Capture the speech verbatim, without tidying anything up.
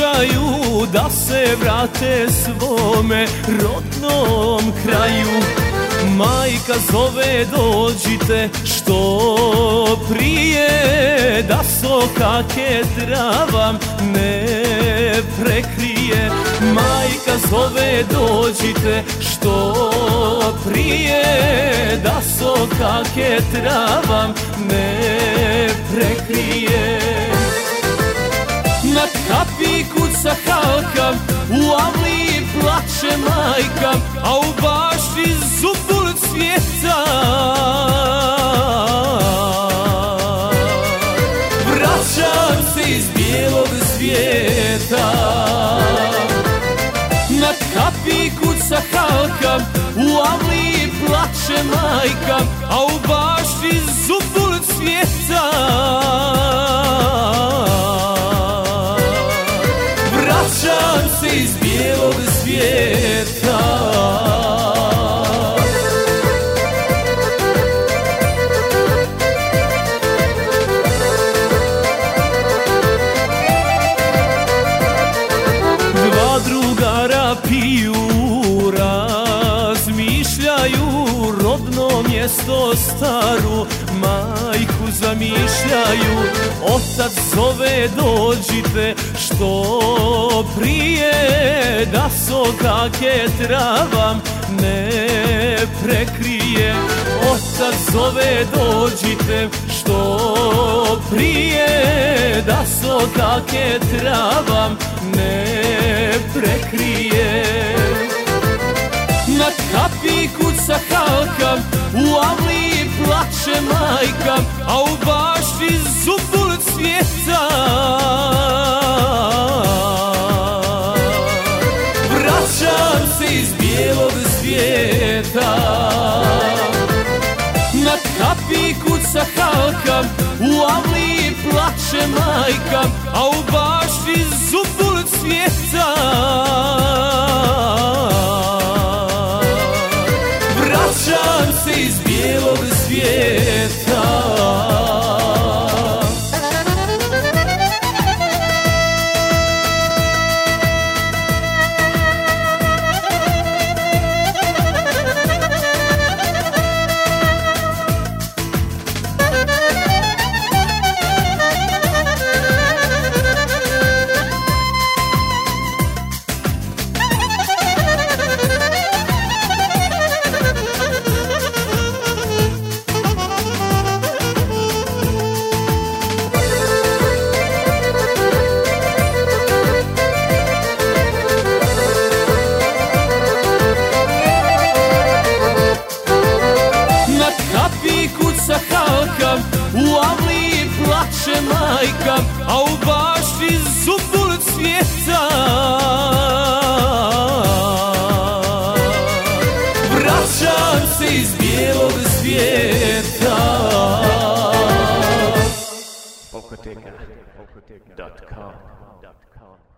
smišljaju da se vrate svome rodnom kraju. Majka zove dođite što prije, da sokake trava ne prekrije. Majka zove dođite što prije, da sokake trava ne prekrije. Na kapi kuca halka, u avli plače majka, a u bašti zubul cvjeta. Vraćam se iz bijelog svijeta. Na kapi kuca halka, u avli plače majka, a u bašti zubul cvjeta. Vraćam se iz bijelog svijeta. Dva drugara piju, razmišljaju, rodno mjesto staru majku zamišljaju. Otac zove dođite što prije, da sokake trava ne prekrije. Otac zove dođite što prije, da sokake trava ne prekrije. Na kapi kuca halka, u avli plače majka, a u bašti zubul cvjeta. Vraćam se iz bijelog svijeta. Na kapi kuca halka, u avli plače majka, a u bašti zubul cvjeta. Vraćam se iz bijelog svijeta. Kuca halka, u avli plače majka, a u bašti zubul cvjeta. Vraćam se iz bijelog svijeta. Polkoteka dot com